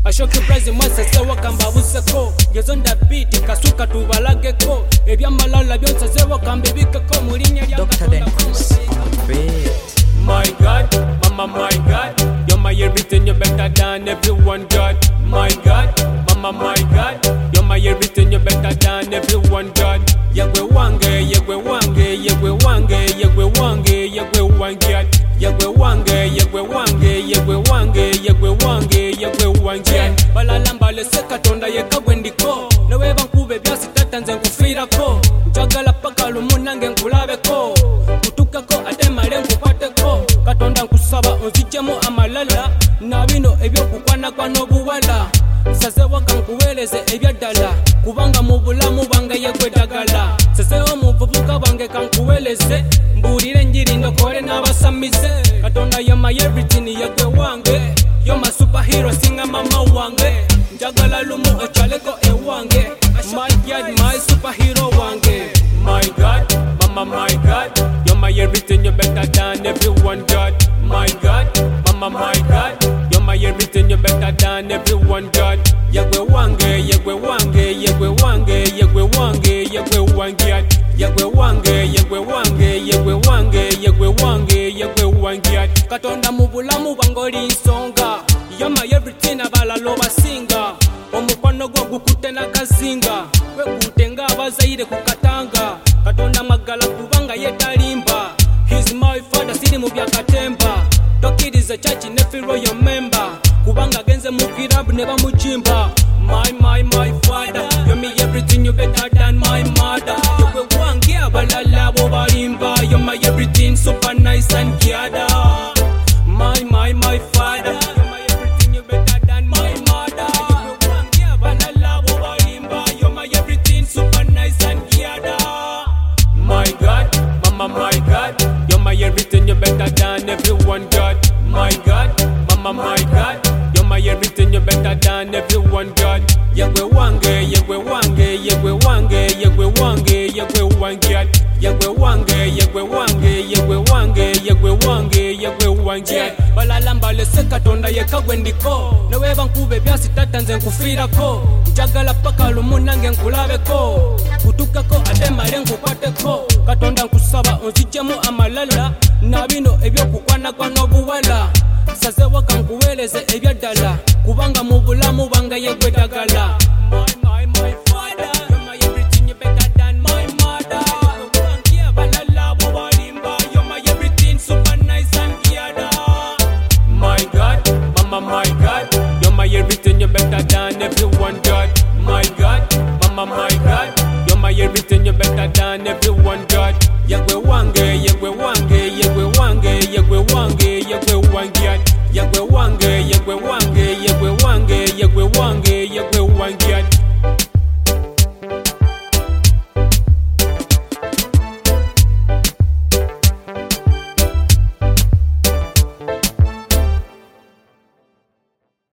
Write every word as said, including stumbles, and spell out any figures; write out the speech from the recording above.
Ashoke praise mwase sewa kamba buseko Gezo nda beat kasuka tubalageko Ebyamalala byonsa sewa kamba bikeko mulinya lya Doctor Denkus on beat. My God, mama my God, you're my everything, you're better than everyone God. My God, mama my God, you're my everything, you're better than everyone God. Yagwe wange, yagwe wange, yagwe wange, yagwe wange, yagwe wange, yagwe wange, yagwe wange, yagwe wange, yagwe wange, yagwe wange. Balalamba le sekatonda yekagwendiko, nawe bankube byasi tatanze nkufirako. Njagala paka lumunange nkulabeko, kutukako atemale nkupateko. Katonda nkusaba onzichemu amalala, na bino ebyokukwana kwa nobuwala. Sasewa kankuweleze ebyaddala, kubanga mu bulamu bwange yekwetagala. Sasewa muvubuka bwange kankuweleze, mbuulire enjiri ndokole n'abasamize. Katonda you're my everything, yegwe wange, you're my superhero singa mama wange. Njagala lumu ochaleko ewange, my God, my superhero wange. My God, mama my God, you're my everything, you're better than everyone God. My God, mama my God, you're my everything, you're better than everyone God. Yagwe wange, yagwe wange, yagwe wange, yagwe wange, yagwe wange, yagwe wange, yagwe wange, yagwe wange, yagwe wange, yagwe wange. Katonda mu bulamu bwangoli nsonga, you're my everything abalalo basinga. Omukwano gwo gukute nakazinga, kwe kutenga abazaire kukatanga. Katonda magala kubanga yetalimba, he's my father siri mu byakatemba. Tokiriza church ne firo your member, kubanga genze mu club ne bamujimba. My my my father, you're me everything, you better than my mother. Yogwe wange abalala bo balimba, you're my everything, super nice and kiada. My my my father, you're my everything, you better than my mother. Yogwe wange abalala bo balimba, you're my everything, super nice and kiada. My God, mama my God, you're my everything, you're better than everyone God. My God, mama my God, you're my everything, you're better than everyone God. Yagwe wange, yagwe wange, yagwe wange, yagwe wange, yagwe wange, yagwe wange, yagwe wange, yagwe wange, yagwe wange, yagwe wange. Balalamba le sekatonda yekagwendiko, nawe bankube byasi tatanze nkufirako. Njagala paka lumunange nkulabeko, kutukako atemale nkupateko. Katonda nkusaba onzichemu amalala, na bino ebyokukwana kwa nobuwala. Sasewa kankuweleze ebyaddala, kubanga mu bulamu bwange yekwetagala. My my my father, you're my everything, you better than my mother. Wange abalala bo balimba, you're my everything, super nice and kiada. My God, mama my God, you're my everything, you're better than everyone God. My God, mama my God, you're my everything, you're better than everyone.